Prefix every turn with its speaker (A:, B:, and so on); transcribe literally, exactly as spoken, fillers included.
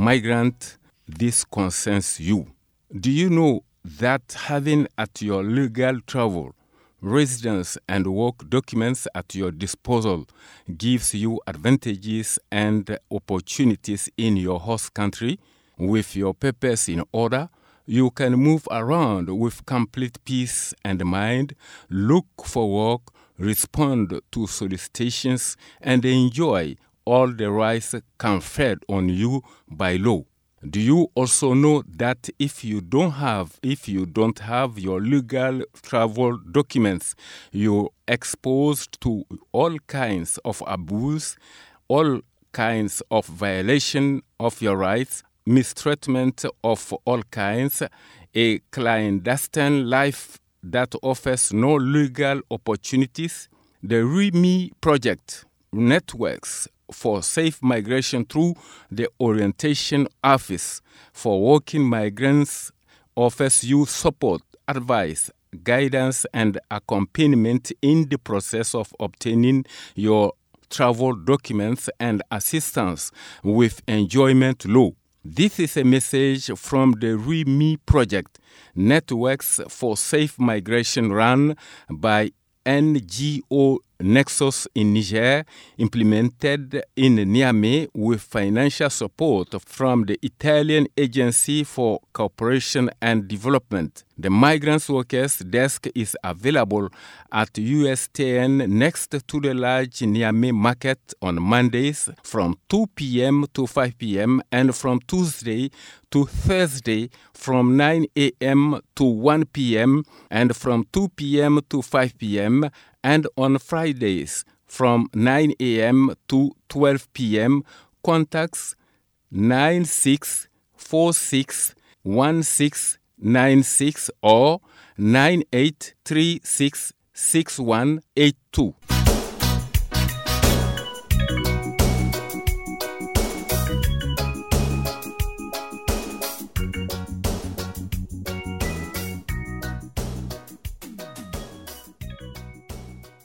A: migrant, this concerns you. Do you know that having at your legal travel, residence and work documents at your disposal gives you advantages and opportunities in your host country? With your papers in order, you can move around with complete peace and mind, look for work, respond to solicitations, and enjoy all the rights conferred on you by law. Do you also know that if you don't have if you don't have your legal travel documents, you're exposed to all kinds of abuse, all kinds of violation of your rights, mistreatment of all kinds, a clandestine life that offers no legal opportunities? The REMI project networks for safe migration through the Orientation Office for Working Migrants offers you support, advice, guidance, and accompaniment in the process of obtaining your travel documents and assistance with enjoyment law. This is a message from the REMI project, Networks for Safe Migration run by N G O Nexus in Niger, implemented in Niamey with financial support from the Italian Agency for Cooperation and Development. The Migrants Workers Desk is available at U S ten next to the large Niamey market on Mondays from two p.m. to five p.m. and from Tuesday to Thursday from nine a.m. to one p.m. and from two p.m. to five p.m. and on Fridays from nine a.m. to twelve p.m. Contacts nine six four six one six nine six or nine eight three six six one eight two.